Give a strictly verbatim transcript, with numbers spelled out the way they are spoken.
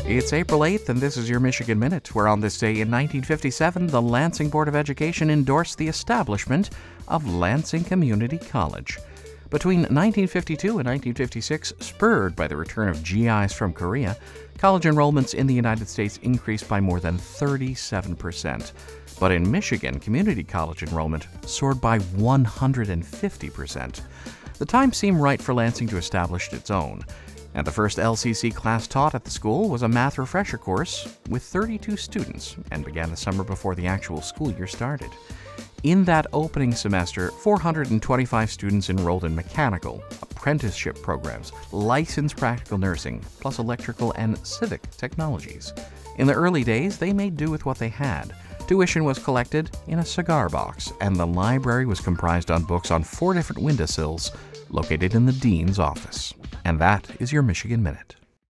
It's April eighth, and this is your Michigan Minute, where on this day in nineteen fifty-seven, the Lansing Board of Education endorsed the establishment of Lansing Community College. Between nineteen fifty-two and nineteen fifty-six, spurred by the return of G Is from Korea, college enrollments in the United States increased by more than thirty-seven percent. But in Michigan, community college enrollment soared by one hundred fifty percent. The time seemed right for Lansing to establish its own, and the first L C C class taught at the school was a math refresher course with thirty-two students and began the summer before the actual school year started. In that opening semester, four hundred twenty-five students enrolled in mechanical, apprenticeship programs, licensed practical nursing, plus electrical and civic technologies. In the early days, they made do with what they had. Tuition was collected in a cigar box, and the library was comprised on books on four different windowsills located in the dean's office. And that is your Michigan Minute.